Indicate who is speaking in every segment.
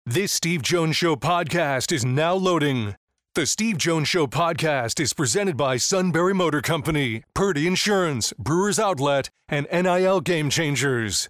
Speaker 1: This Steve Jones Show podcast is now loading. The Steve Jones Show podcast is presented by Sunbury Motor Company, Purdy Insurance, Brewers Outlet, and NIL Game Changers.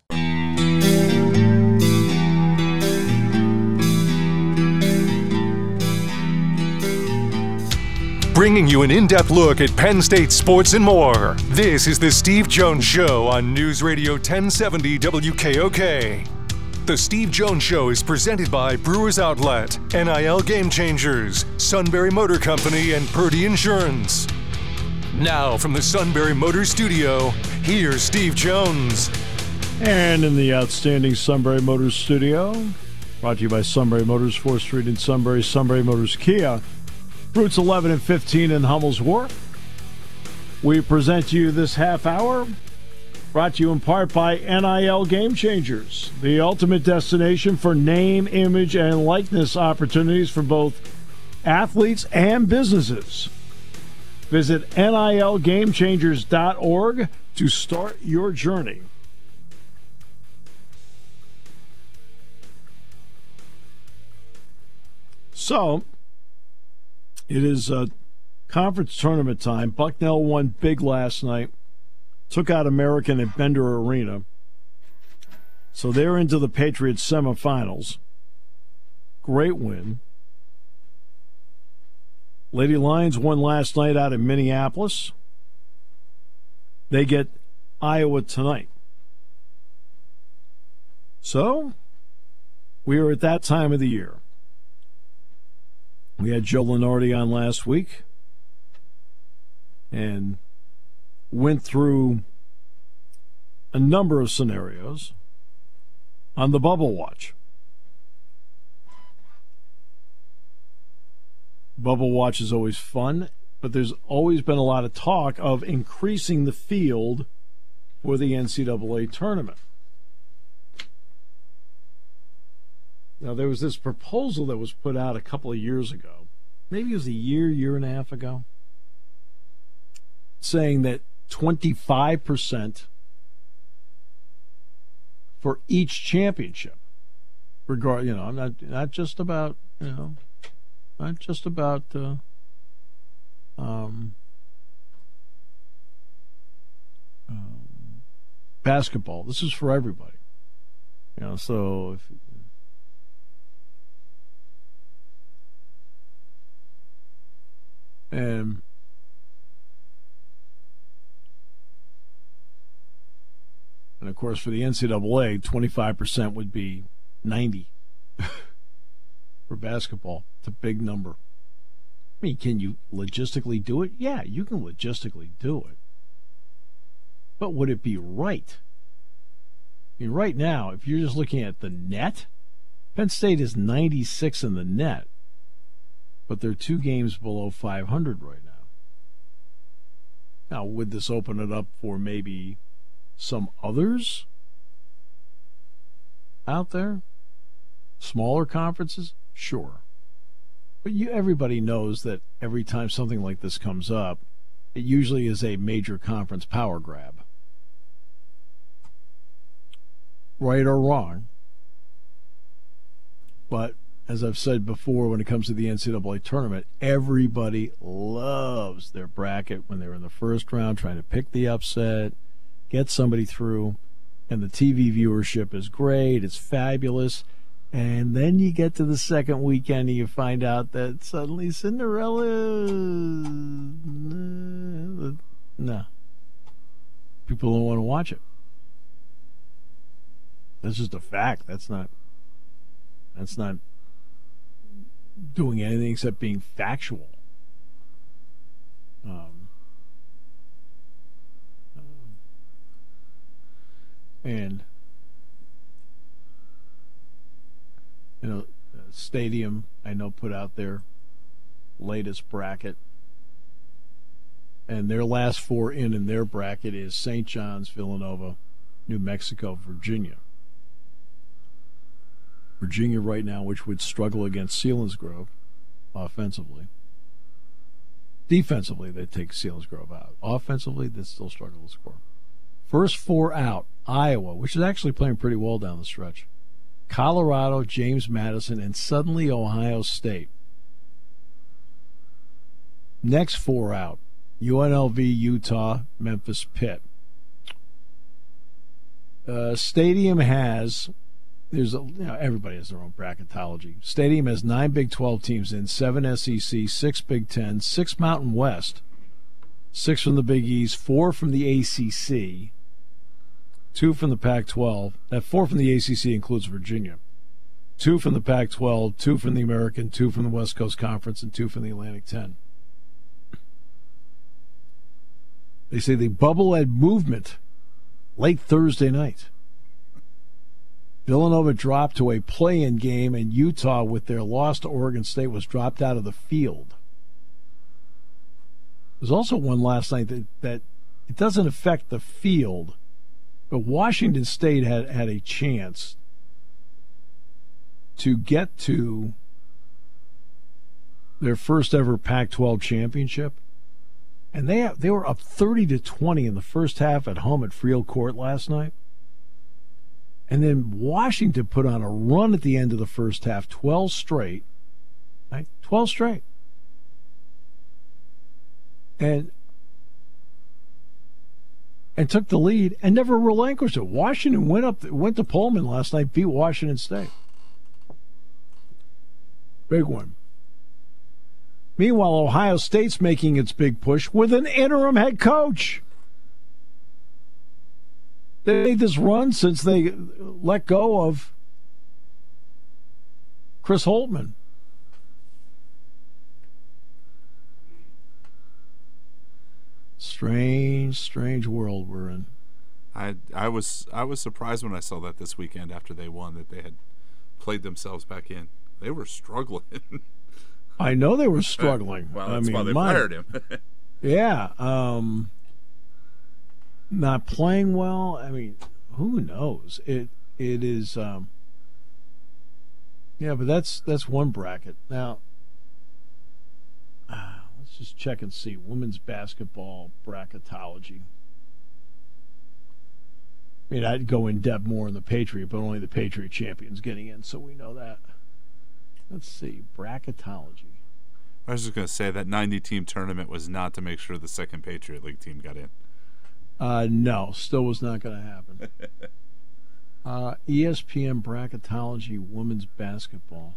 Speaker 1: Bringing you an in-depth look at Penn State sports and more. This is the Steve Jones Show on News Radio 1070 WKOK. The Steve Jones Show is presented by Brewers Outlet, NIL Game Changers, Sunbury Motor Company, and Purdy Insurance. Now from the Sunbury Motor Studio, here's Steve Jones.
Speaker 2: And in the outstanding Sunbury Motors Studio, brought to you by Sunbury Motors, 4th Street in Sunbury, Sunbury Motors Kia, routes 11 and 15 in Hummel's Wharf. We present to you this half hour, brought to you in part by NIL Game Changers, the ultimate destination for name, image, and likeness opportunities for both athletes and businesses. Visit nilgamechangers.org to start your journey. So, it is conference tournament time. Bucknell won big last night. Took out American at Bender Arena. So they're into the Patriots semifinals. Great win. Lady Lions won last night out in Minneapolis. They get Iowa tonight. So, we are at that time of the year. We had Joe Lenardi on last week and went through a number of scenarios on the Bubble Watch. Bubble Watch is always fun, but there's always been a lot of talk of increasing the field for the NCAA tournament. Now, there was this proposal that was put out a couple of years ago, maybe it was a year and a half ago, saying that 25% for each championship. I'm not just about, basketball. This is for everybody. So if and of course, for the NCAA, 25% would be 90 for basketball. It's a big number. I mean, can you logistically do it? Yeah, you can logistically do it. But would it be right? I mean, right now, if you're just looking at the net, Penn State is 96 in the net, but they're 2 games below 500 right now. Now, would this open it up for maybe some others out there? Smaller conferences? Sure. But everybody knows that every time something like this comes up, it usually is a major conference power grab. Right or wrong. But as I've said before, when it comes to the NCAA tournament, everybody loves their bracket when they're in the first round trying to pick the upset, get somebody through, and the TV viewership is great, it's fabulous, and then you get to the second weekend and you find out that suddenly Cinderella, no. People don't want to watch it. That's just a fact. That's not doing anything except being factual. And Stadium, I know, put out their latest bracket, and their last 4 in their bracket is St. John's, Villanova, New Mexico, Virginia. Virginia right now, which would struggle against Selinsgrove offensively. Defensively, they take Selinsgrove out. Offensively, they still struggle to score. First 4 out, Iowa, which is actually playing pretty well down the stretch. Colorado, James Madison, and suddenly Ohio State. Next 4 out: UNLV, Utah, Memphis, Pitt. Stadium has, everybody has their own bracketology. Stadium has 9 Big 12 teams in, 7 SEC, 6 Big 10, 6 Mountain West, 6 from the Big East, 4 from the ACC, 2 from the Pac-12. That 4 from the ACC includes Virginia. 2 from the Pac-12, 2 from the American, 2 from the West Coast Conference, and 2 from the Atlantic 10. They say the bubble had movement late Thursday night. Villanova dropped to a play-in game, and Utah, with their loss to Oregon State, was dropped out of the field. There's also one last night that it doesn't affect the field, but Washington State had a chance to get to their first ever Pac-12 championship. And they were up 30-20 in the first half at home at Friel Court last night. And then Washington put on a run at the end of the first half, 12 straight. Right? 12 straight. And took the lead and never relinquished it. Washington went to Pullman last night, beat Washington State. Big one. Meanwhile, Ohio State's making its big push with an interim head coach. They made this run since they let go of Chris Holtmann. Strange world we're in.
Speaker 3: I was surprised when I saw that this weekend after they won that they had played themselves back in. They were struggling.
Speaker 2: I know they were struggling.
Speaker 3: Well, that's why they fired him.
Speaker 2: Yeah. Not playing well. I mean, who knows? It is. Yeah, but that's one bracket. Now, let's just check and see. Women's basketball bracketology. I mean, I'd go in depth more in the Patriot, but only the Patriot champions getting in, so we know that. Let's see. Bracketology.
Speaker 3: I was just going to say that 90-team tournament was not to make sure the second Patriot League team got in.
Speaker 2: No, still was not going to happen. ESPN bracketology, women's basketball.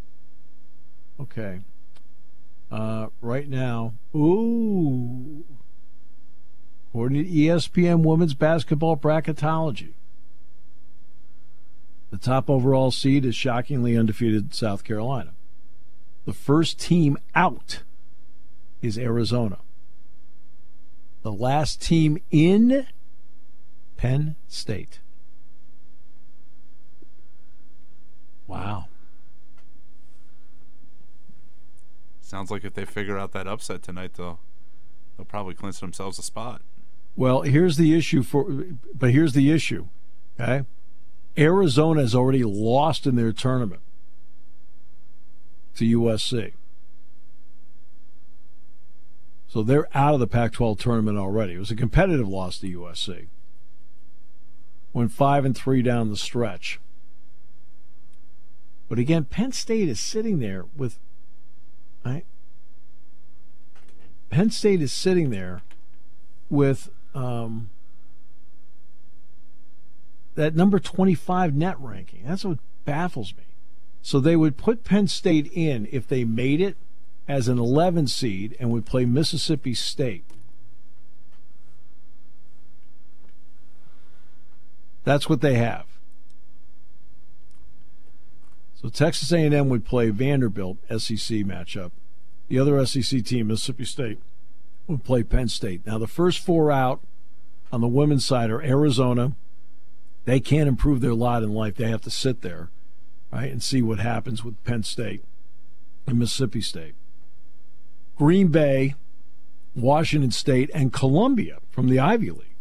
Speaker 2: Okay. Right now, according to ESPN women's basketball bracketology, the top overall seed is shockingly undefeated South Carolina. The first team out is Arizona. The last team in, Penn State. Wow.
Speaker 3: Sounds like if they figure out that upset tonight, they'll probably clinch themselves a spot.
Speaker 2: Well, here's the issue, okay? Arizona has already lost in their tournament to USC. So they're out of the Pac-12 tournament already. It was a competitive loss to USC. Went 5-3 down the stretch. But again, Penn State is sitting there with... Right? Penn State is sitting there with that number 25 net ranking. That's what baffles me. So they would put Penn State in if they made it as an 11 seed and would play Mississippi State. That's what they have. So Texas A&M would play Vanderbilt, SEC matchup. The other SEC team, Mississippi State, would play Penn State. Now the first 4 out on the women's side are Arizona. They can't improve their lot in life. They have to sit there, right, and see what happens with Penn State and Mississippi State. Green Bay, Washington State, and Columbia from the Ivy League.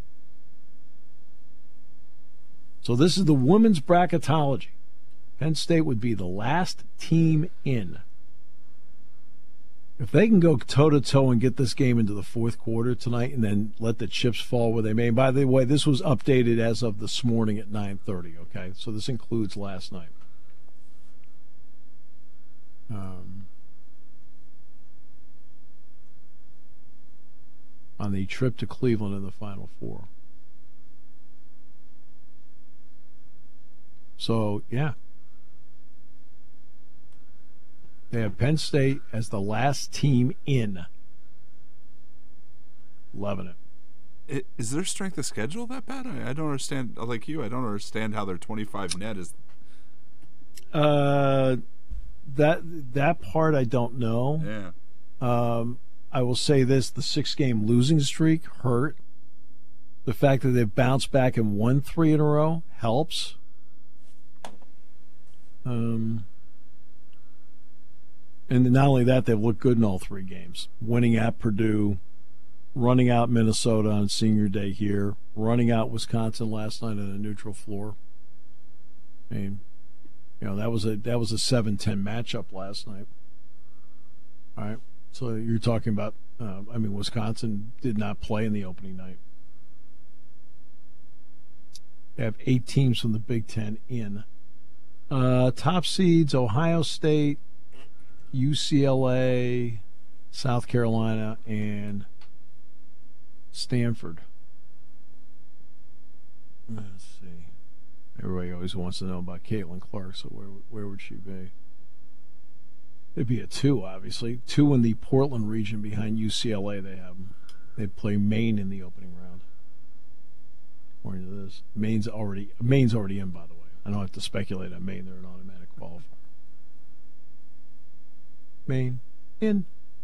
Speaker 2: So this is the women's bracketology. Penn State would be the last team in. If they can go toe-to-toe and get this game into the fourth quarter tonight and then let the chips fall where they may. And by the way, this was updated as of this morning at 9:30, okay? So this includes last night. On the trip to Cleveland in the Final Four. So, yeah. They have Penn State as the last team in. Loving it.
Speaker 3: Is their strength of schedule that bad? I don't understand. Like you, I don't understand how their 25 net is.
Speaker 2: That part I don't know.
Speaker 3: Yeah.
Speaker 2: I will say this: the 6-game losing streak hurt. The fact that they've bounced back and won 3 in a row helps. And not only that, they've looked good in all 3 games. Winning at Purdue, running out Minnesota on senior day here, running out Wisconsin last night on a neutral floor. I mean, that was a 7-10 matchup last night. All right, so you're talking about. Wisconsin did not play in the opening night. They have 8 teams from the Big Ten in. Top seeds: Ohio State, UCLA, South Carolina, and Stanford. Let's see. Everybody always wants to know about Caitlin Clark, so where would she be? It'd be a 2, obviously. 2 in the Portland region behind UCLA. They play Maine in the opening round. According to this, Maine's already in, by the way. I don't have to speculate on Maine. They're an automatic qualifier. Maine in.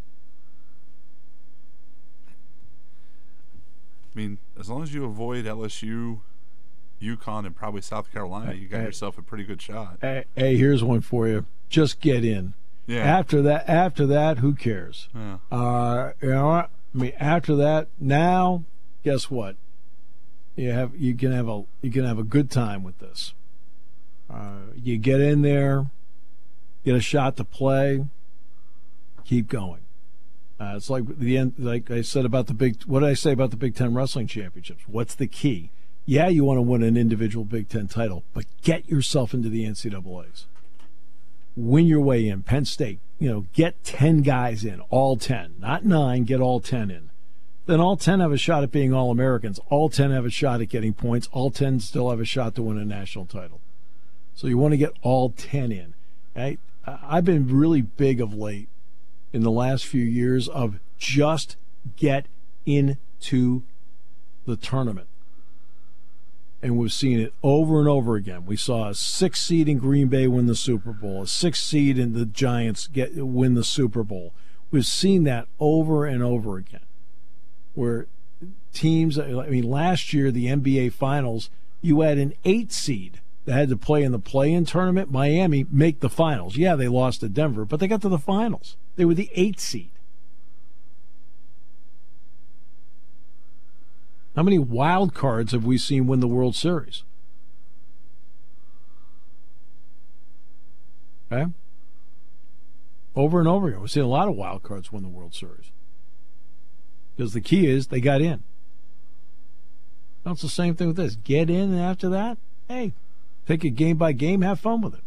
Speaker 3: I mean, as long as you avoid LSU, UConn, and probably South Carolina, you got yourself a pretty good shot.
Speaker 2: Hey, here's one for you. Just get in.
Speaker 3: Yeah.
Speaker 2: After that, who cares?
Speaker 3: Yeah.
Speaker 2: You know what? I mean, after that, now, guess what? You can have a good time with this. You get in there, get a shot to play, keep going. It's like the end. Like I said about what did I say about the Big Ten Wrestling Championships? What's the key? Yeah, you want to win an individual Big Ten title, but get yourself into the NCAAs. Win your way in. Penn State, get 10 guys in, all 10, not 9. Get all 10 in. Then all 10 have a shot at being All-Americans. All 10 have a shot at getting points. All 10 still have a shot to win a national title. So you want to get all 10 in. Right? I've been really big of late in the last few years of just get into the tournament. And we've seen it over and over again. We saw a 6 seed in Green Bay win the Super Bowl, a 6 seed in the Giants win the Super Bowl. We've seen that over and over again. Where teams, last year, the NBA Finals, you had an 8 seed that had to play in the play-in tournament. Miami make the finals. Yeah, they lost to Denver, but they got to the finals. They were the 8 seed. How many wild cards have we seen win the World Series? Okay? Over and over again. We've seen a lot of wild cards win the World Series. Because the key is they got in. Well, it's the same thing with this. Get in, and after that, hey, take it game by game, have fun with it.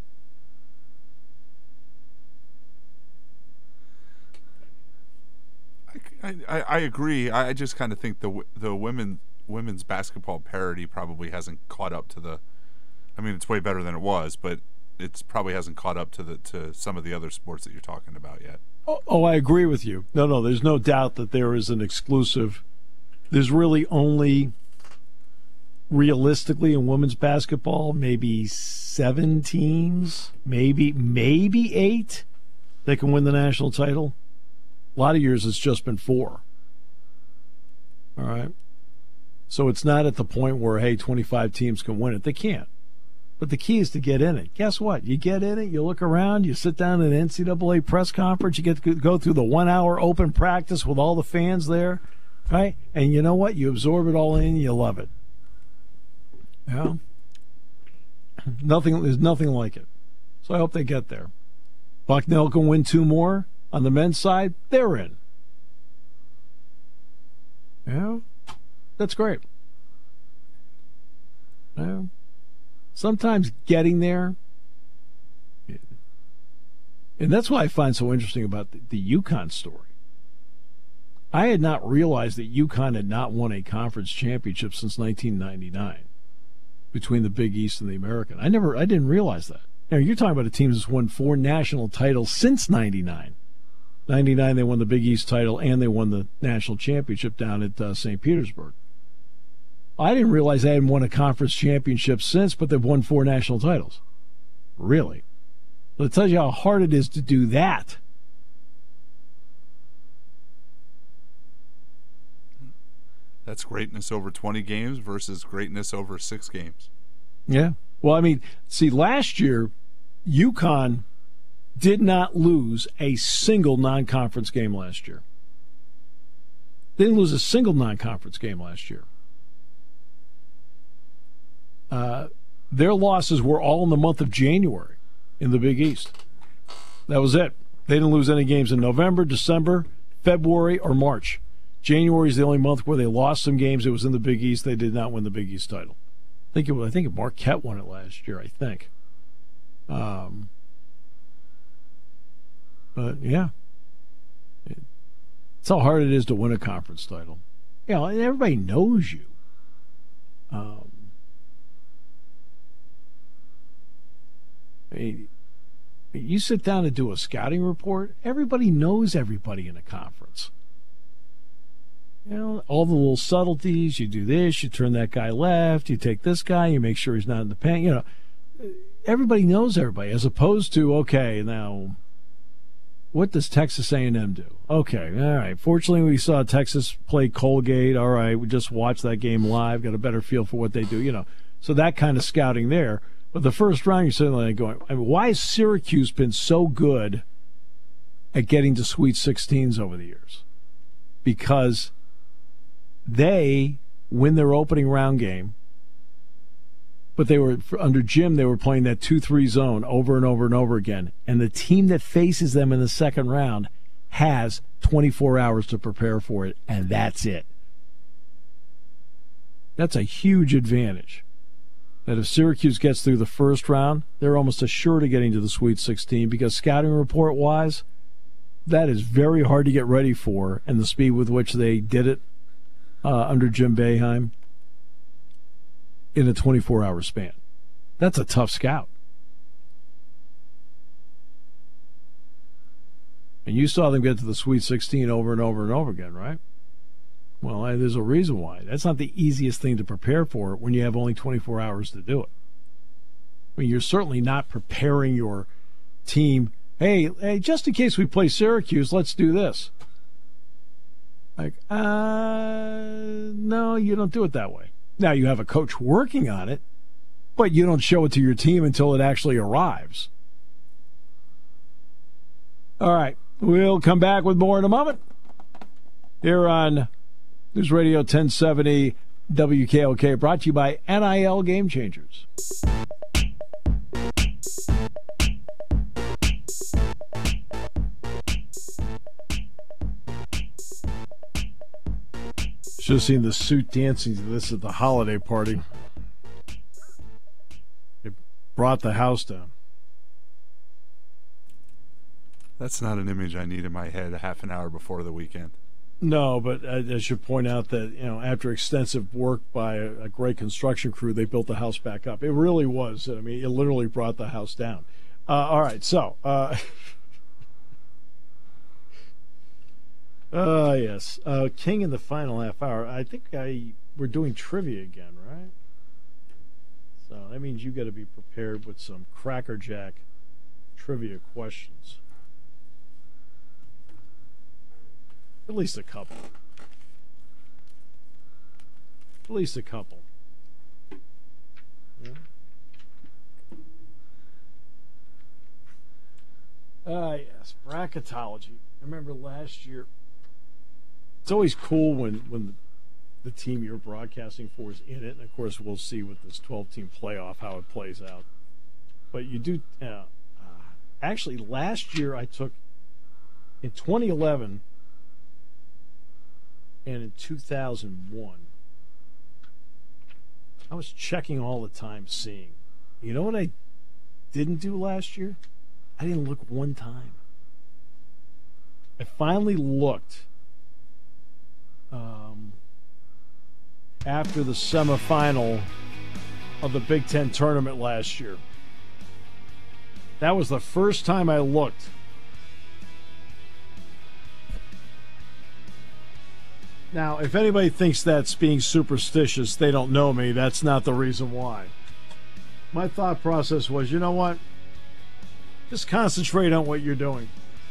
Speaker 3: I agree. I just kind of think the women's basketball parity probably hasn't caught up to the. I mean, it's way better than it was, but it's probably hasn't caught up to some of the other sports that you're talking about yet.
Speaker 2: Oh, I agree with you. No, there's no doubt that there is an exclusive. There's really only, realistically, in women's basketball, maybe 7 teams, maybe 8 that can win the national title. A lot of years it's just been 4. All right? So it's not at the point where, hey, 25 teams can win it. They can't. But the key is to get in it. Guess what? You get in it, you look around, you sit down at an NCAA press conference, you get to go through the 1-hour open practice with all the fans there, right? And you know what? You absorb it all in, you love it. Yeah? There's nothing like it. So I hope they get there. Bucknell can win 2 more. On the men's side, they're in. Yeah, that's great. Yeah. Sometimes getting there, and that's what I find so interesting about the UConn story. I had not realized that UConn had not won a conference championship since 1999 between the Big East and the American. I didn't realize that. Now, you're talking about a team that's won 4 national titles since 99. 99, they won the Big East title, and they won the national championship down at St. Petersburg. I didn't realize they hadn't won a conference championship since, but they've won 4 national titles. Really? So it tells you how hard it is to do that.
Speaker 3: That's greatness over 20 games versus greatness over 6 games.
Speaker 2: Yeah. Well, I mean, see, last year, UConn did not lose a single non-conference game last year. They didn't lose a single non-conference game last year. Their losses were all in the month of January in the Big East. That was it. They didn't lose any games in November, December, February, or March. January is the only month where they lost some games. It was in the Big East. They did not win the Big East title. I think Marquette won it last year, I think. But, yeah. It's how hard it is to win a conference title. You know, and everybody knows you. You sit down and do a scouting report, everybody knows everybody in a conference. You know, all the little subtleties, you do this, you turn that guy left, you take this guy, you make sure he's not in the paint. You know, everybody knows everybody, as opposed to, okay, now, what does Texas A&M do? Okay, all right. Fortunately, we saw Texas play Colgate. All right, we just watched that game live, got a better feel for what they do, you know. So that kind of scouting there. But the first round, you're sitting there going, I mean, why has Syracuse been so good at getting to Sweet 16s over the years? Because they win their opening round game, but they were, under Jim, they were playing that 2-3 zone over and over and over again. And the team that faces them in the second round has 24 hours to prepare for it, and that's it. That's a huge advantage. That if Syracuse gets through the first round, they're almost assured of getting to the Sweet 16 because scouting report-wise, that is very hard to get ready for, and the speed with which they did it under Jim Boeheim in a 24-hour span. That's a tough scout. And you saw them get to the Sweet 16 over and over and over again, right? Well, there's a reason why. That's not the easiest thing to prepare for when you have only 24 hours to do it. I mean, you're certainly not preparing your team, hey, just in case we play Syracuse, let's do this. Like, no, you don't do it that way. Now, you have a coach working on it, but you don't show it to your team until it actually arrives. All right, we'll come back with more in a moment here on News Radio 1070 WKOK, brought to you by NIL Game Changers. Should have seen the suit dancing to this at the holiday party. It brought the house down.
Speaker 3: That's not an image I need in my head a half an hour before the weekend.
Speaker 2: No, but I should point out that, you know, after extensive work by a great construction crew, they built the house back up. It really was. I mean, it literally brought the house down. All right, so yes, King in the final half hour. I think we're doing trivia again, right? So that means you got to be prepared with some crackerjack trivia questions. At least a couple. At least a couple. Yeah. Yes, bracketology. I remember last year. It's always cool when the team you're broadcasting for is in it, and of course we'll see with this 12-team playoff how it plays out. But you do. Actually, last year I took in 2011 and in 2001, I was checking all the time, seeing. You know what I didn't do last year? I didn't look one time. I finally looked after the semifinal of the Big Ten tournament last year. That was the first time I looked. Now, if anybody thinks that's being superstitious, they don't know me. That's not the reason why. My thought process was, you know what? Just concentrate on what you're doing.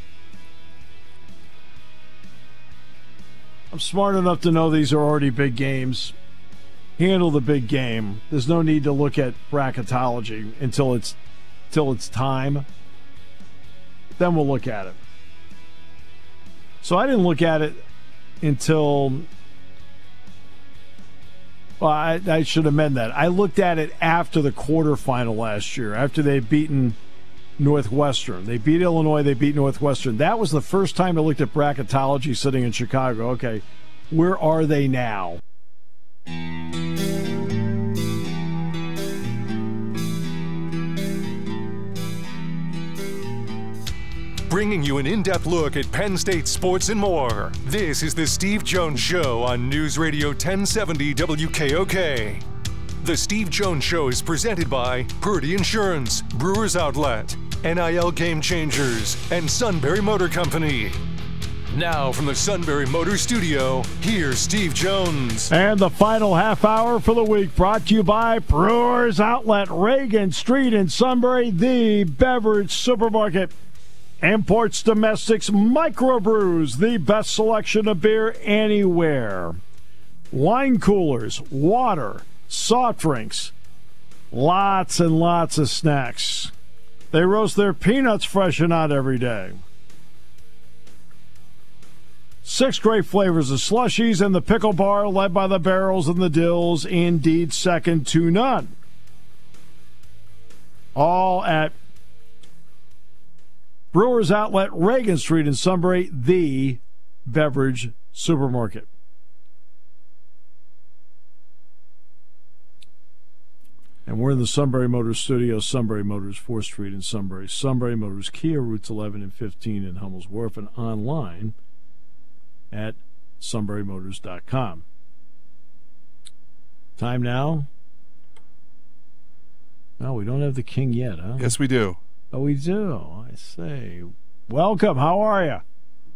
Speaker 2: I'm smart enough to know these are already big games. Handle the big game. There's no need to look at bracketology until it's time. Then we'll look at it. So I didn't look at it until, well, I should amend that. I looked at it after the quarterfinal last year, after they'd beaten Northwestern. They beat Illinois, they beat Northwestern. That was the first time I looked at bracketology sitting in Chicago. Okay, where are they now?
Speaker 1: Bringing you an in-depth look at Penn State sports and more. This is the Steve Jones Show on News Radio 1070 WKOK. The Steve Jones Show is presented by Purdy Insurance, Brewers Outlet, NIL Game Changers, and Sunbury Motor Company. Now from the Sunbury Motor Studio, here's Steve Jones.
Speaker 2: And the final half hour for the week brought to you by Brewers Outlet, Reagan Street in Sunbury, the beverage supermarket. Imports, domestics, microbrews, the best selection of beer anywhere. Wine coolers, water, soft drinks, lots and lots of snacks. They roast their peanuts fresh and out every day. 6 great flavors of slushies and the pickle bar led by the barrels and the dills, indeed second to none. All at Brewers Outlet, Reagan Street in Sunbury, the beverage supermarket. And we're in the Sunbury Motors studio, Sunbury Motors, 4th Street in Sunbury. Sunbury Motors, Kia, routes 11 and 15 in Hummel's Wharf, and online at sunburymotors.com. Time now? No, we don't have the king yet, huh?
Speaker 3: Yes, we do.
Speaker 2: Oh, we do. I say. Welcome. How are you?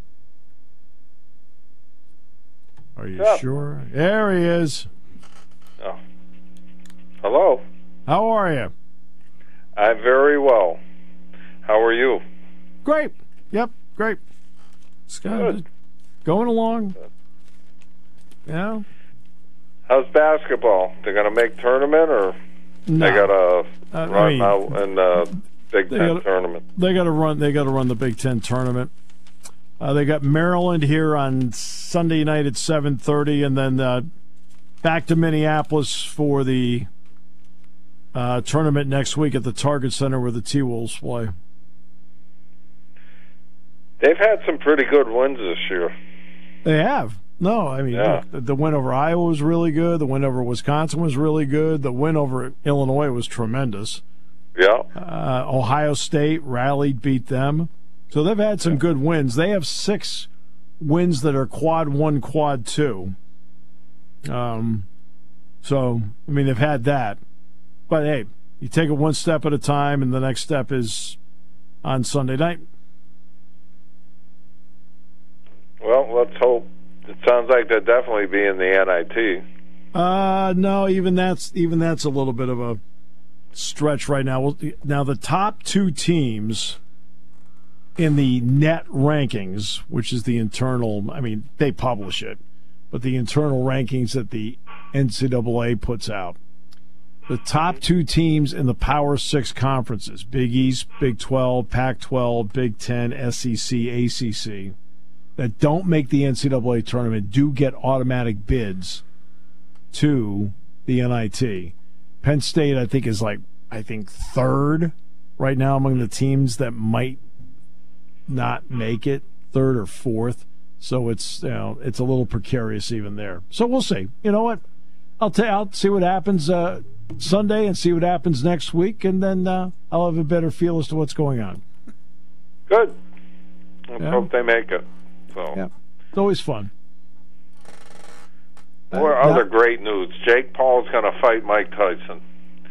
Speaker 2: Are you sure? There he is.
Speaker 4: Oh. Hello.
Speaker 2: How are you?
Speaker 4: I'm very well. How are you?
Speaker 2: Great. Yep, great. It's
Speaker 4: Good.
Speaker 2: Going along. Yeah.
Speaker 4: How's basketball? They're going to make tournament, or
Speaker 2: No.
Speaker 4: they got to run out in the Big Ten tournament?
Speaker 2: They got to run. They got to run the Big Ten tournament. They got Maryland here on Sunday night at 7:30, and then back to Minneapolis for the tournament next week at the Target Center where the T-Wolves play.
Speaker 4: They've had some pretty good wins this year.
Speaker 2: They have. No, I mean, the win over Iowa was really good. The win over Wisconsin was really good. The win over Illinois was tremendous.
Speaker 4: Yeah.
Speaker 2: Ohio State rallied, beat them. So they've had some good wins. They have 6 wins that are quad 1, quad 2. So, I mean, they've had that. But, hey, you take it one step at a time, and the next step is on Sunday night.
Speaker 4: Well, let's hope. It sounds like they'll definitely be in the NIT.
Speaker 2: No, even that's a little bit of a stretch right now. Now, the top 2 teams in the net rankings, which is the internal, I mean, they publish it, but the internal rankings that the NCAA puts out, the top 2 teams in the Power 6 conferences, Big East, Big 12, Pac-12, Big 10, SEC, ACC, that don't make the NCAA tournament do get automatic bids to the NIT. Penn State, I think, is third right now among the teams that might not make it. third or fourth. So it's it's a little precarious even there. So we'll see. You know what? I'll see what happens Sunday and see what happens next week, and then I'll have a better feel as to what's going on.
Speaker 4: Good. Let's hope they make it. So
Speaker 2: yeah, it's always fun.
Speaker 4: Or other great news: Jake Paul's going to fight Mike Tyson.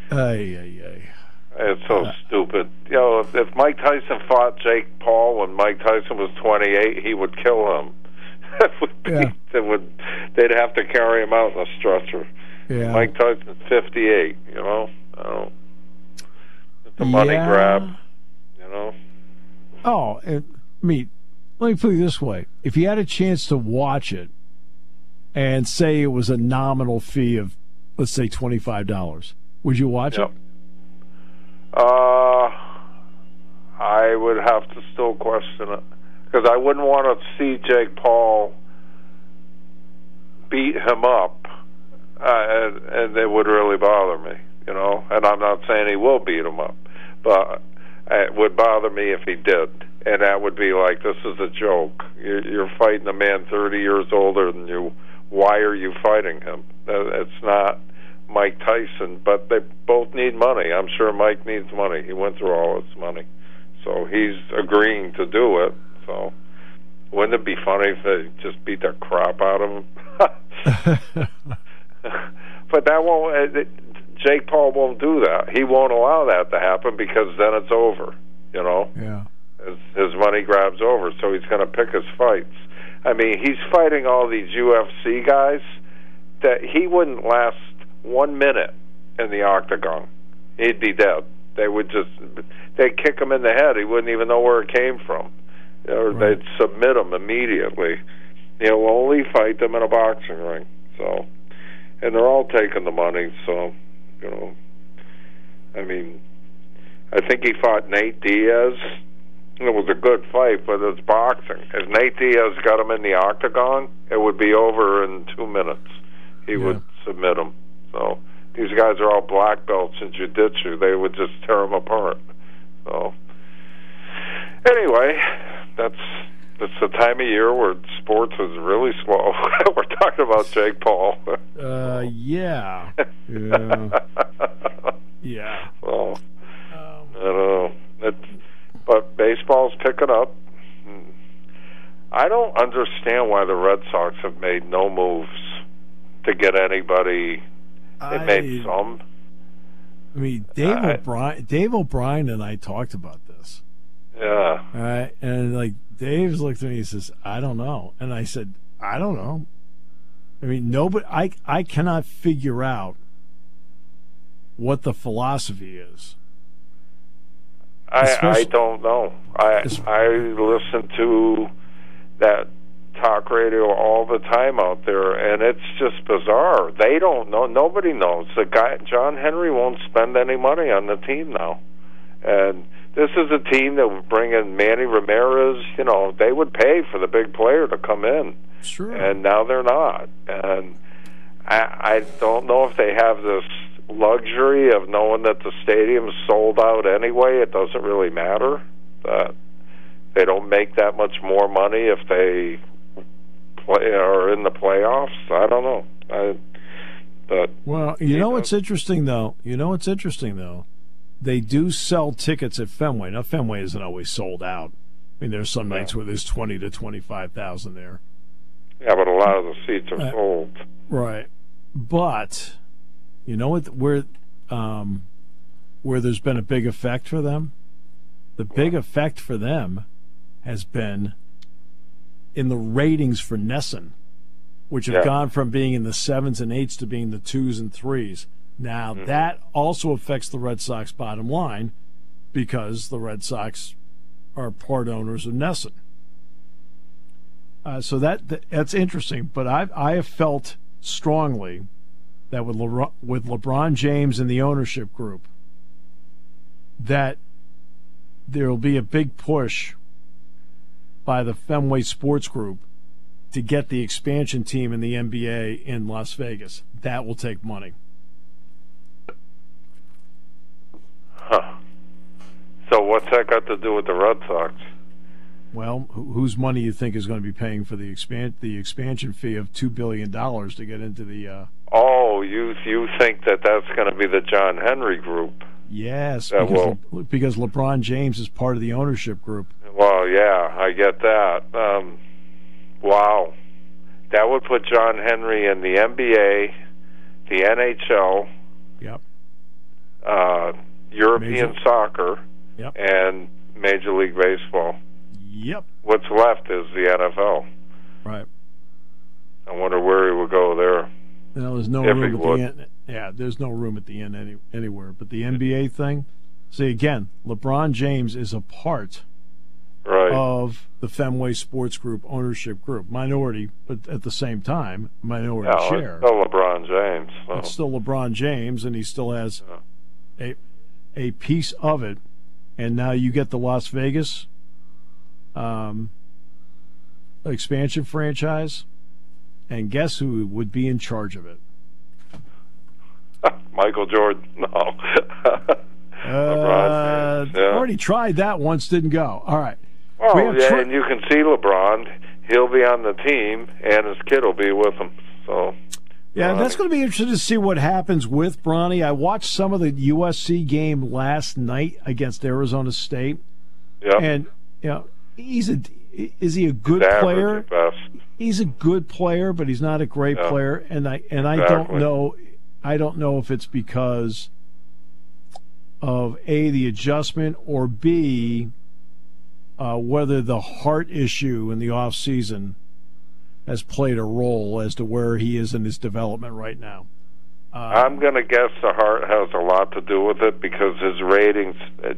Speaker 4: It's so stupid. If Mike Tyson fought Jake Paul when Mike Tyson was 28, he would kill him. They'd have to carry him out in a stretcher.
Speaker 2: Yeah.
Speaker 4: Mike Tyson's 58. It's a money grab.
Speaker 2: Oh, let me put it this way: if you had a chance to watch it, and say it was a nominal fee of, let's say, $25, would you watch it?
Speaker 4: I would have to still question it, because I wouldn't want to see Jake Paul beat him up, and it would really bother me, And I'm not saying he will beat him up, but it would bother me if he did, and that would be like, this is a joke. You're fighting a man 30 years older than you. Why are you fighting him? It's not Mike Tyson, but they both need money. I'm sure Mike needs money. He went through all his money. So he's agreeing to do it. So wouldn't it be funny if they just beat the crap out of him? But that won't. Jake Paul won't do that. He won't allow that to happen, because then it's over.
Speaker 2: Yeah.
Speaker 4: His money grab's over. So he's going to pick his fights. I mean, he's fighting all these UFC guys that he wouldn't last 1 minute in the octagon. He'd be dead. They'd kick him in the head. He wouldn't even know where it came from. Or they'd submit him immediately. He'll only fight them in a boxing ring. So, and they're all taking the money. So, I mean, I think he fought Nate Diaz. It was a good fight, but it's boxing. If Nate Diaz got him in the octagon, it would be over in 2 minutes. He would submit him. So these guys are all black belts in jiu-jitsu. They would just tear him apart. So anyway, that's the time of year where sports is really slow. We're talking about Jake Paul.
Speaker 2: Yeah. Yeah.
Speaker 4: Well, I don't know. But baseball's picking up. I don't understand why the Red Sox have made no moves to get anybody. They made some.
Speaker 2: I mean, Dave O'Brien and I talked about this.
Speaker 4: Yeah.
Speaker 2: All right, and Dave's looked at me and says, "I don't know," and I said, "I don't know." I mean, nobody. I cannot figure out what the philosophy is.
Speaker 4: I don't know. I listen to that talk radio all the time out there, and it's just bizarre. They don't know. Nobody knows. The guy, John Henry, won't spend any money on the team now. And this is a team that would bring in Manny Ramirez. They would pay for the big player to come in.
Speaker 2: Sure.
Speaker 4: And now they're not. And I don't know if they have this luxury of knowing that the stadium's sold out anyway. It doesn't really matter. That they don't make that much more money if they are in the playoffs. I don't know.
Speaker 2: Well, you know what's interesting though? They do sell tickets at Fenway. Now, Fenway isn't always sold out. I mean, there's some nights where there's 20 to 25,000 there.
Speaker 4: Yeah, but a lot of the seats are sold.
Speaker 2: Right, but you know what? Where there's been a big effect for them? The big effect for them has been in the ratings for NESN, which have gone from being in the 7s and 8s to being the 2s and 3s. Now, that also affects the Red Sox bottom line, because the Red Sox are part owners of NESN. So that's interesting. But I have felt strongly that with LeBron James and the ownership group, that there will be a big push by the Fenway Sports Group to get the expansion team in the NBA in Las Vegas. That will take money.
Speaker 4: Huh. So what's that got to do with the Red Sox?
Speaker 2: Well, whose money you think is going to be paying for the expansion fee of $2 billion to get into the?
Speaker 4: Oh, you think that's going to be the John Henry Group?
Speaker 2: Yes, because LeBron James is part of the ownership group.
Speaker 4: Well, yeah, I get that. Wow, that would put John Henry in the NBA, the NHL,
Speaker 2: yep,
Speaker 4: European soccer,
Speaker 2: yep,
Speaker 4: and Major League Baseball.
Speaker 2: Yep.
Speaker 4: What's left is the NFL.
Speaker 2: Right.
Speaker 4: I wonder where he would go there.
Speaker 2: No, there's no room at the end. Yeah, there's no room at the end anywhere. But the NBA thing, see, again, LeBron James is a part of the Fenway Sports Group ownership group. Minority, but at the same time, minority share.
Speaker 4: It's still LeBron James. So.
Speaker 2: It's still LeBron James, and he still has a piece of it. And now you get the Las Vegas expansion franchise, and guess who would be in charge of it?
Speaker 4: Michael Jordan. No. LeBron James. Yeah.
Speaker 2: Already tried that once, didn't go. All right.
Speaker 4: Oh, yeah, and you can see LeBron. He'll be on the team, and his kid will be with him. So.
Speaker 2: Yeah, that's going to be interesting to see what happens with Bronny. I watched some of the USC game last night against Arizona State.
Speaker 4: Yeah.
Speaker 2: And, you know, is he a good player? He's a good player, but he's not a great player. And I don't know. I don't know if it's because of A, the adjustment, or B, whether the heart issue in the off season has played a role as to where he is in his development right now.
Speaker 4: I'm going to guess the heart has a lot to do with it because his ratings,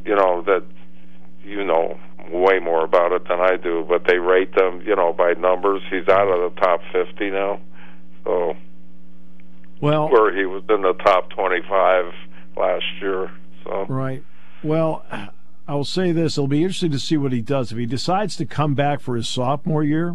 Speaker 4: you know way more about it than I do, but they rate them, by numbers. He's out of the top 50 now. So, where he was in the top 25 last year. So.
Speaker 2: Right. Well, I will say this. It'll be interesting to see what he does. If he decides to come back for his sophomore year,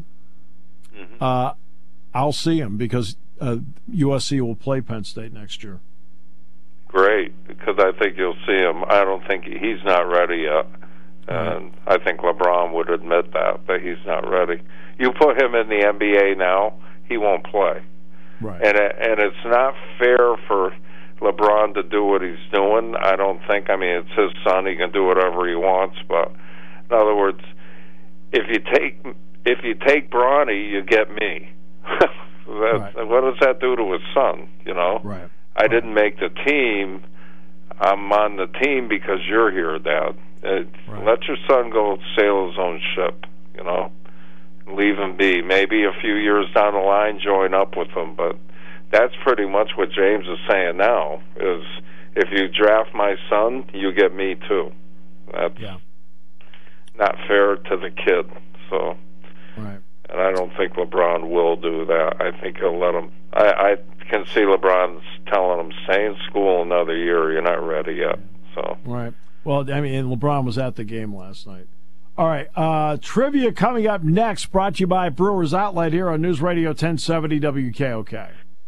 Speaker 2: I'll see him because USC will play Penn State next year.
Speaker 4: Great, because I think you'll see him. I don't think he's not ready yet. And I think LeBron would admit that he's not ready. You put him in the NBA now, he won't play.
Speaker 2: Right.
Speaker 4: And it's not fair for LeBron to do what he's doing. I don't think. I mean, it's his son; he can do whatever he wants. But in other words, if you take Bronny, you get me. What does that do to his son?
Speaker 2: Right.
Speaker 4: I didn't make the team. I'm on the team because you're here, Dad. Let your son go sail his own ship, leave him be. Maybe a few years down the line, join up with him. But that's pretty much what James is saying now, is if you draft my son, you get me too. That's not fair to the kid. So,
Speaker 2: right.
Speaker 4: And I don't think LeBron will do that. I think he'll let him. I can see LeBron telling him, stay in school another year. You're not ready yet. So.
Speaker 2: Right. Well, I mean, and LeBron was at the game last night. All right. Trivia coming up next, brought to you by Brewers Outlet here on News Radio 1070 WKOK.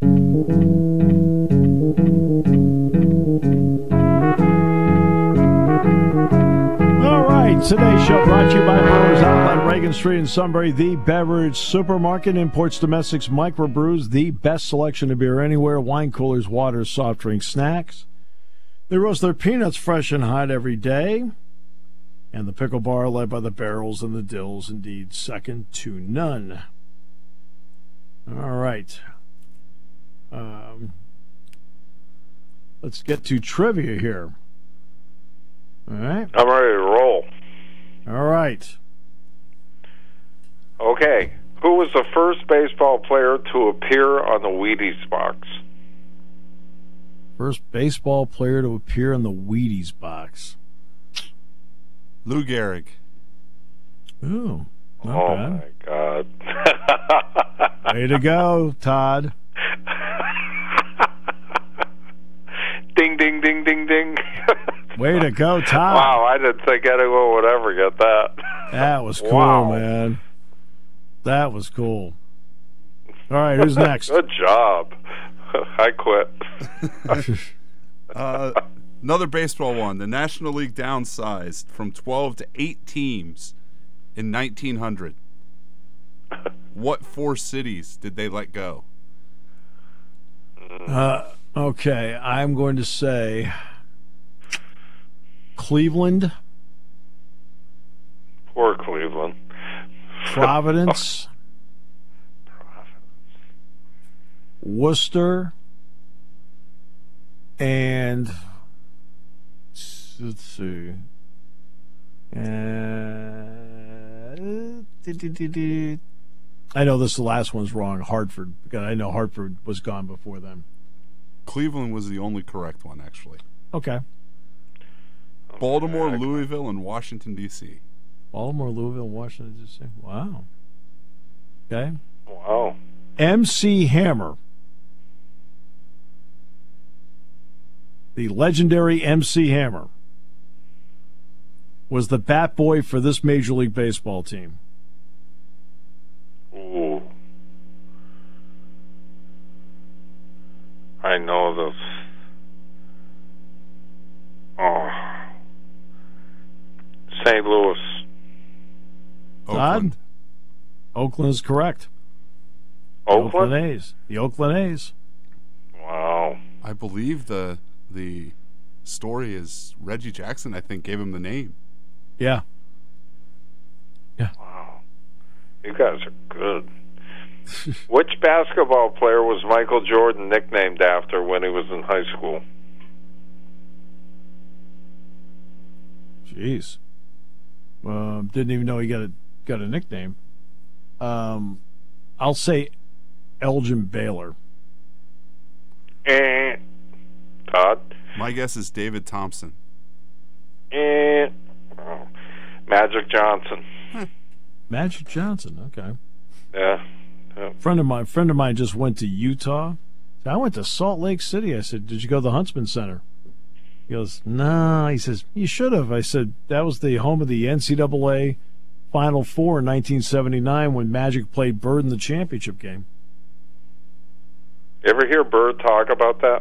Speaker 2: All right. Today's show brought to you by Brewers Outlet, Reagan Street in Sunbury, the beverage supermarket, imports, domestics, microbrews, the best selection of beer anywhere, wine coolers, waters, soft drinks, snacks. They roast their peanuts fresh and hot every day. And the pickle bar led by the barrels and the dills, indeed, second to none. All right. Let's get to trivia here. All right.
Speaker 4: I'm ready to roll.
Speaker 2: All right.
Speaker 4: Okay. Who was the first baseball player to appear on the Wheaties box?
Speaker 2: First baseball player to appear in the Wheaties box.
Speaker 3: Lou Gehrig.
Speaker 2: Ooh, not bad.
Speaker 4: My God.
Speaker 2: Way to go, Todd.
Speaker 4: Ding, ding, ding, ding, ding.
Speaker 2: Way to go, Todd.
Speaker 4: Wow, I didn't think anyone would ever get that.
Speaker 2: That was cool, man. That was cool. All right, who's next?
Speaker 4: Good job. I quit.
Speaker 3: Another baseball one. The National League downsized from 12 to 8 teams In 1900, what 4 cities did they let go?
Speaker 2: Okay, I'm going to say Cleveland,
Speaker 4: Poor Cleveland.
Speaker 2: Providence, Worcester, and let's see. I know the last one's wrong. Hartford, because I know Hartford was gone before them.
Speaker 3: Cleveland was the only correct one, actually.
Speaker 2: Okay.
Speaker 3: Baltimore, Louisville, and Washington, D.C.
Speaker 2: Baltimore, Louisville, Washington, D.C. Wow. Okay.
Speaker 4: Wow.
Speaker 2: MC Hammer. The legendary MC Hammer was the bat boy for this Major League Baseball team.
Speaker 4: Ooh. I know this. Oh. St. Louis.
Speaker 3: Oakland.
Speaker 2: Todd? Oakland is correct.
Speaker 4: Oakland?
Speaker 2: A's. The Oakland A's.
Speaker 4: Wow.
Speaker 3: I believe the story is Reggie Jackson, I think, gave him the name.
Speaker 2: Yeah.
Speaker 4: Wow. You guys are good. Which basketball player was Michael Jordan nicknamed after when he was in high school?
Speaker 2: Jeez. Didn't even know he got a nickname. I'll say Elgin Baylor.
Speaker 4: Todd?
Speaker 3: My guess is David Thompson.
Speaker 4: Oh. Magic Johnson.
Speaker 2: Magic Johnson. Okay.
Speaker 4: Yeah.
Speaker 2: Friend of mine just went to Utah. I went to Salt Lake City. I said, "Did you go to the Huntsman Center?" He goes, "No." He says, "You should have." I said, "That was the home of the NCAA Final Four in 1979 when Magic played Bird in the championship game."
Speaker 4: You ever hear Bird talk about that?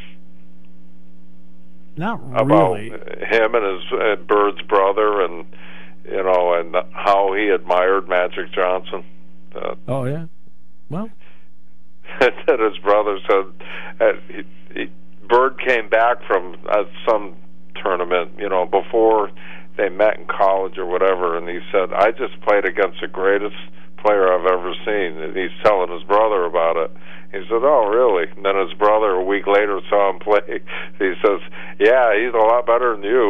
Speaker 2: Not
Speaker 4: About
Speaker 2: really.
Speaker 4: him and his Bird's brother, and and how he admired Magic Johnson.
Speaker 2: Oh yeah. Well,
Speaker 4: That his brother said Bird came back from some tournament, before they met in college or whatever, and he said, "I just played against the greatest player I've ever seen." And he's telling his brother about it. He said, "Oh, really?" And then his brother a week later saw him play. He says, "Yeah, he's a lot better than you."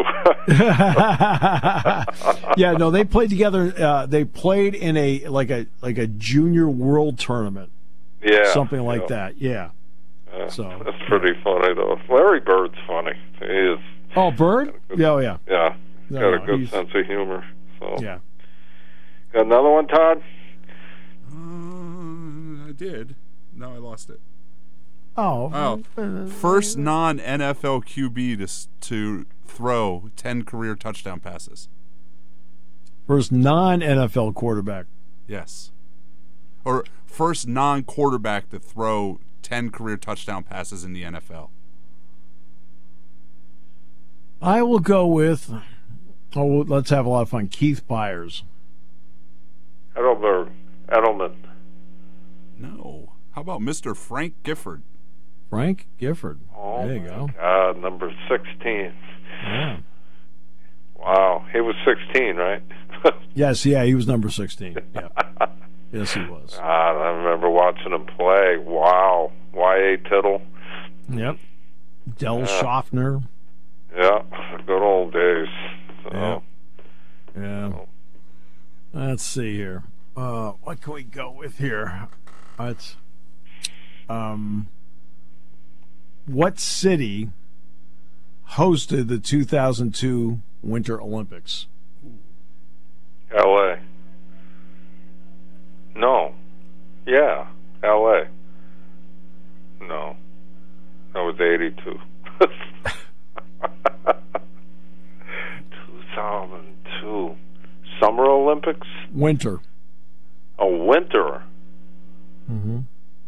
Speaker 2: yeah, no, they played together. They played in a junior world tournament,
Speaker 4: Yeah,
Speaker 2: something like that. Yeah. So
Speaker 4: that's pretty funny, though. Larry Bird's funny. He is.
Speaker 2: Oh, Bird? Yeah, yeah.
Speaker 4: Yeah, got a good sense of humor. So yeah. Got another one, Todd?
Speaker 3: I did. No, I lost it.
Speaker 2: Oh.
Speaker 3: First non-NFL QB to throw 10 career touchdown passes.
Speaker 2: First non-NFL quarterback.
Speaker 3: Yes. Or first non-quarterback to throw 10 career touchdown passes in the NFL.
Speaker 2: I will go with, let's have a lot of fun, Keith Byers.
Speaker 4: Edelman.
Speaker 3: No. How about Mr. Frank Gifford?
Speaker 2: Frank Gifford.
Speaker 4: Oh,
Speaker 2: there you go.
Speaker 4: God, number 16.
Speaker 2: Yeah.
Speaker 4: Wow. He was 16, right?
Speaker 2: Yes, yeah, he was number 16. Yeah. Yes, he was.
Speaker 4: God, I remember watching him play. Wow. Y.A. Tittle.
Speaker 2: Yep. Del Schaffner.
Speaker 4: Yeah, good old days. So.
Speaker 2: Yeah. Let's see here. What can we go with here? What city hosted the 2002 Winter Olympics?
Speaker 4: L.A. No. Yeah, L.A. No. That was 82. 2002. Summer Olympics?
Speaker 2: Winter.
Speaker 4: Oh, winter.
Speaker 2: Mm-hmm.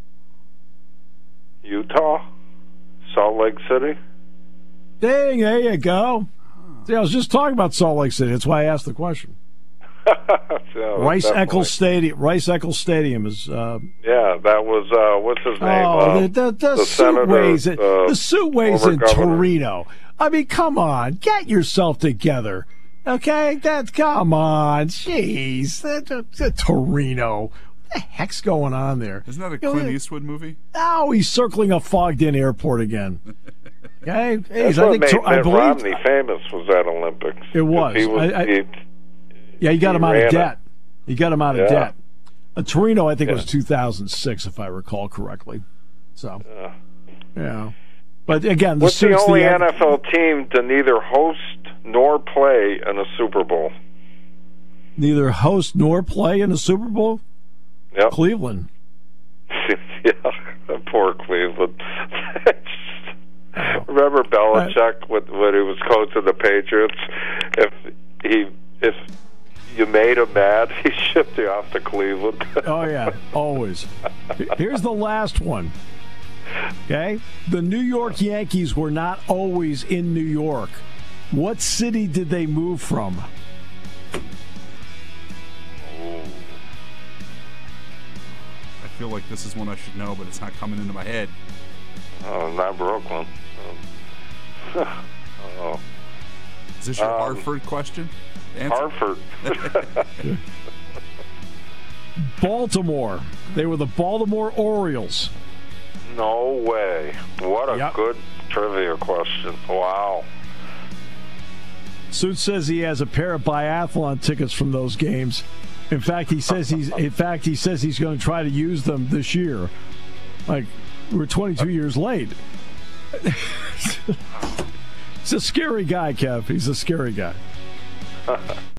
Speaker 4: Utah? Salt Lake City?
Speaker 2: Dang, there you go. See, I was just talking about Salt Lake City. That's why I asked the question.
Speaker 4: Yeah,
Speaker 2: Rice
Speaker 4: definitely.
Speaker 2: Eccles Stadium is.
Speaker 4: Yeah, that was what's his name?
Speaker 2: Oh, the suit
Speaker 4: senator,
Speaker 2: weighs it. The suit weighs
Speaker 4: former
Speaker 2: in
Speaker 4: governor.
Speaker 2: Torino. I mean, come on, get yourself together. Okay, come on, jeez, Torino. What the heck's going on there?
Speaker 3: Isn't that a Clint Eastwood movie?
Speaker 2: Oh, he's circling a fogged-in airport again. Okay,
Speaker 4: That's
Speaker 2: I
Speaker 4: what
Speaker 2: think
Speaker 4: made
Speaker 2: I
Speaker 4: Mitt
Speaker 2: believe
Speaker 4: Romney famous was that Olympics.
Speaker 2: It was.
Speaker 4: He was
Speaker 2: he got him out of
Speaker 4: ran
Speaker 2: debt. He got him out of
Speaker 4: Yeah.
Speaker 2: debt. Torino, I think,
Speaker 4: Yeah.
Speaker 2: was 2006, if I recall correctly. So, yeah. But again,
Speaker 4: What's the
Speaker 2: suit's
Speaker 4: only NFL team to neither host nor play in a Super Bowl?
Speaker 2: neither host nor play in the Super Bowl?
Speaker 4: Yep.
Speaker 2: Cleveland.
Speaker 4: Yeah, poor Cleveland. Remember Belichick when he was coaching the Patriots? If you made him mad, he shipped you off to Cleveland.
Speaker 2: Oh, yeah, always. Here's the last one. Okay? The New York Yankees were not always in New York. What city did they move from?
Speaker 3: I feel like this is one I should know, but it's not coming into my head.
Speaker 4: Oh, not Brooklyn. Oh,
Speaker 3: Is this your Hartford question? Answer.
Speaker 4: Hartford.
Speaker 2: Baltimore. They were the Baltimore Orioles.
Speaker 4: No way. What a
Speaker 2: Yep.
Speaker 4: good trivia question. Wow.
Speaker 2: Suit says he has a pair of biathlon tickets from those games. In fact, he says he's going to try to use them this year. Like, we're 22 years late. He's a scary guy, Kev. He's a scary guy.